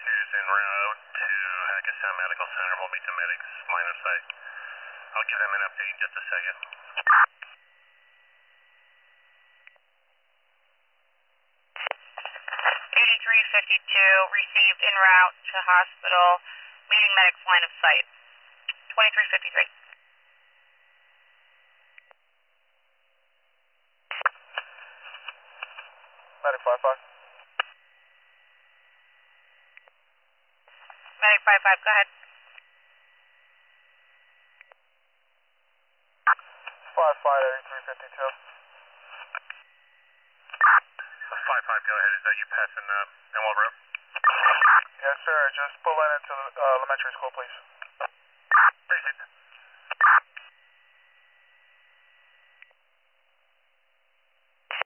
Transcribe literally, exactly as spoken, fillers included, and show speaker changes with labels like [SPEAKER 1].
[SPEAKER 1] who's en route to Hackettstown Medical Center will meet the medics line of sight. I'll give them an update in just a second.
[SPEAKER 2] eighty-three fifty-two received en route to hospital, meeting medics line of sight. twenty-three fifty-three.
[SPEAKER 3] Medic five five.
[SPEAKER 2] Medic five five, go ahead.
[SPEAKER 3] five five eighty-three fifty-two.
[SPEAKER 1] five five, go ahead. Is that you passing uh, Enwell Road?
[SPEAKER 3] Yes, sir. Just pull in into uh, elementary school, please.